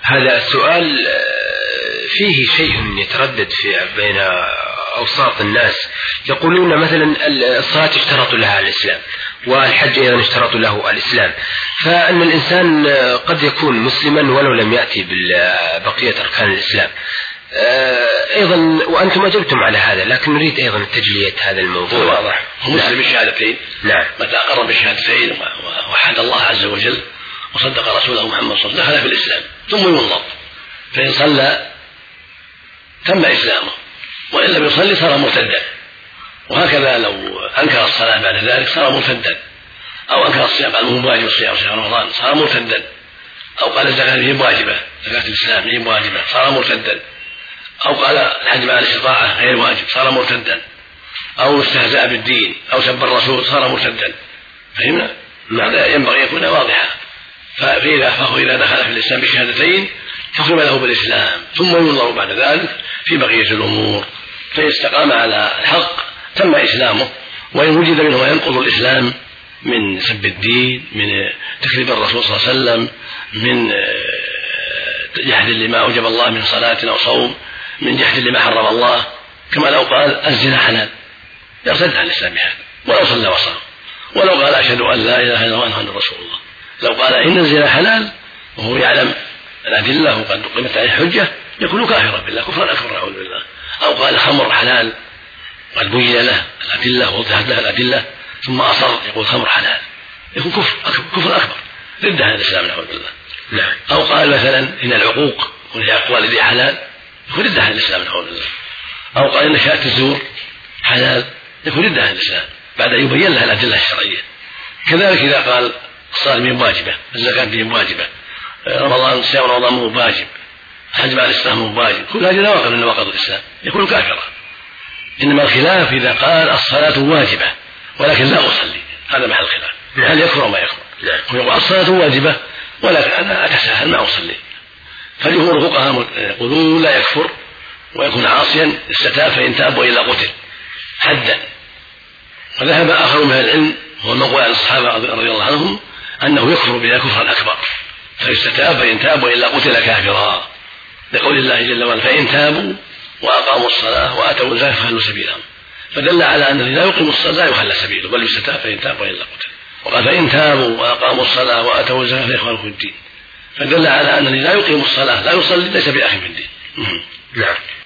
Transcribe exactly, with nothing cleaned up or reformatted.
هذا السؤال فيه شيء يتردد في بين أوساط الناس. يقولون مثلا الصلاة اشترط لها الإسلام والحج أيضا اشترط له الإسلام، فأن الإنسان قد يكون مسلما ولو لم يأتي ببقية أركان الإسلام أيضا، وأنتم أجبتم على هذا، لكن نريد أيضا التجلية هذا الموضوع. واضح، هو مسلم بالشهادتين. نعم. متى أقر بالشهادتين ووحد الله عز وجل وصدق رسوله محمد صلى الله عليه وسلم دخل في الإسلام، ثم ينظر، فإن صلى تم إسلامه، وإن لم يصلي صار مرتدا. وهكذا لو أنكر الصلاة بعد ذلك صار مرتدا، أو أنكر الصيام قال مو واجب الصيام صيام رمضان صار مرتدا، أو قال الزكاة هي واجبة زكاة الإسلام هي واجبة صار مرتدا، أو قال الحج مع الاستطاعة غير واجب صار مرتدا، أو استهزأ بالدين أو سب الرسول صار مرتدا. فهمنا؟ هذا ينبغي يكون واضحا. فإذا فهو إذا دخل في الإسلام بشهادتين حكم له بالإسلام، ثم ينظر بعد ذلك في بقية الأمور، فإن استقام على الحق تم إسلامه. وإن وجد منه ما ينقض الإسلام من سب الدين، من تكذيب الرسول صلى الله عليه وسلم، من جحد لما أوجب الله من صلاة أو صوم، من جحد لما حرم الله، كما لو قال الزنا حلال يرتد عن الإسلام بهذا ولو صلى وصام، ولو قال أشهد أن لا إله إلا الله محمد رسول الله، لو قال إن الزنا حلال وهو يعلم الأدلة وقد قيمت عليه الحجة يكون كافرا بالله كفرا أكبر نعوذ بالله. أو قال الخمر حلال قد بين له الأدلة ووضحت له الأدلة ثم أصر يقول الخمر حلال يكون كفر كفر أكبر ضد عن الإسلام نعوذ بالله. نعم. أو قال مثلا إن العقوق ولعق والدي حلال يكون ضد عن الإسلام نعوذ بالله. أو قال إن شهادة الزور حلال يكون ضد عن الإسلام بعد أن يبين لها الأدلة الشرعية. كذلك إذا قال الصلاة بهم واجبة، الزكاة بهم واجبة، رمضان صيام رمضان مو واجب، الحج مع الإسلام مو واجب، كل هذه نواقض من نواقض الإسلام يكون كافرا. إنما الخلاف إذا قال الصلاة واجبة ولكن لا أصلي، هذا محل الخلاف، هل يكفر أو ما يكفر؟ يقول الصلاة واجبة ولكن أنا أتساهل ما أصلي. فجمهور الفقهاء يقولون لا يكفر ويكون عاصيا استتاب فإن تاب وإلا قتل حدا. وذهب آخر من أهل العلم هو مقول عن الصحابة رضي الله عنهم أنه يكفر بلا كفرا أكبر، فاستتاب فإن تاب وإلا قتل كافرا، لقول الله جل وعلا فإن تابوا وأقاموا الصلاة وآتوا الزكاة فخلوا سبيلهم، فدل على أن الذي لا يقيم الصلاة لا يخلى سبيله بل يستتاب فإن تاب وإلا قتل. وقال فإن تابوا وأقاموا الصلاة وآتوا الزكاة فإخوانكم في الدين، فدل على أن الذي لا يقيم الصلاة لا يصلي ليس بأخ في الدين. نعم.